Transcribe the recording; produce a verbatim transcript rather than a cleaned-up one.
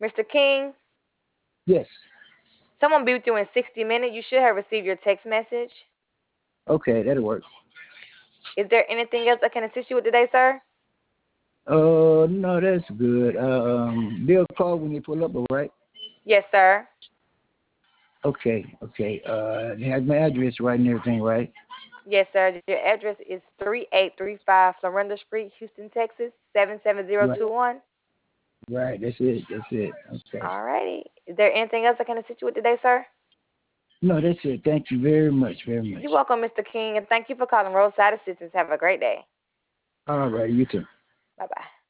Mister King, Yes. someone be with you in sixty minutes. You should have received your text message. Okay, that'll work. Is there anything else I can assist you with today, sir? Uh, no, that's good. Um, they'll call when they pull up, all right? Yes, sir. Okay, okay. Uh, they have my address right and everything, right? Yes, sir. Your address is three eight three five Florinda Street, Houston, Texas, seven seven zero Right, two one. right. That's it. That's it. Okay. All righty. Is there anything else I can assist you with today, sir? No, that's it. Thank you very much, very much. You're welcome, Mister King, and thank you for calling Roadside Assistance. Have a great day. All right, you too. Bye-bye.